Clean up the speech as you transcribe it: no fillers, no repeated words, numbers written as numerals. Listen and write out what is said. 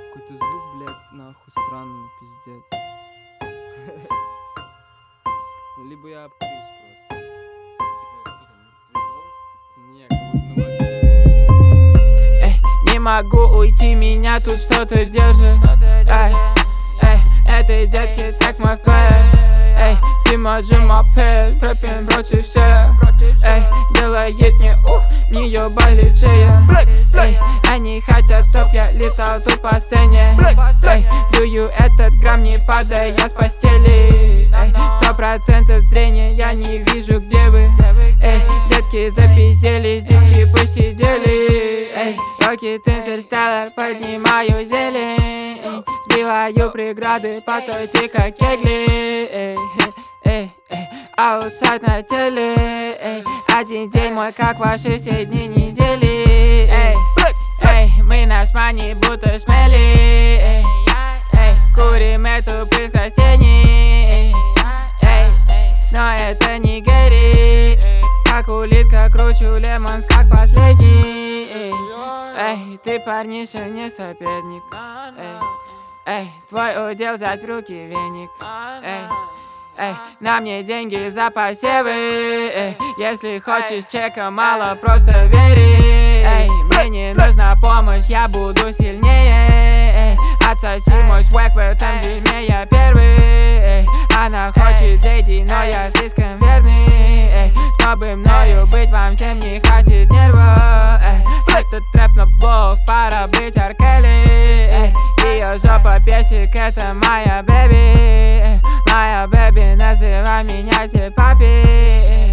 Какой-то звук, блядь, нахуй странный, пиздец. Либо я обкурился просто. Не, не могу уйти, меня тут что-то держит. Этой детки так мы вдвоем. Ты можем мопед, тропим против всех. Делает мне не ёбали шея. Они хотят, чтоб я летал тут по сцене. Дую этот грамм, не падая с постели. 100% зрения, я не вижу, где вы. Детки запиздели, детки посидели. Рокет Интерстеллар, поднимаю зелень. Сбиваю преграды, постойте как кегли. Аутсайд на теле. Один день мой, как ваши все дни недели. Мы наш мани будто шмели. Курим эту пыль соседней. Но это не Гэри. Как улитка кручу лемонс, как последний. Ты, парниша, не соперник. Твой удел взять в руки веник. На мне деньги за посевы. Если хочешь чека мало, просто вери. Мне не нужна помощь, я буду сильнее. Отсоси мой свэк, в этом дерьме я первый. Она хочет леди, но я слишком верный. Чтобы мною быть, вам всем не хватит нервов. Этот трэп на блок, пора быть Аркели. Ее жопа песик, это моя бэби. Моя бэби, называй меня тебе папи.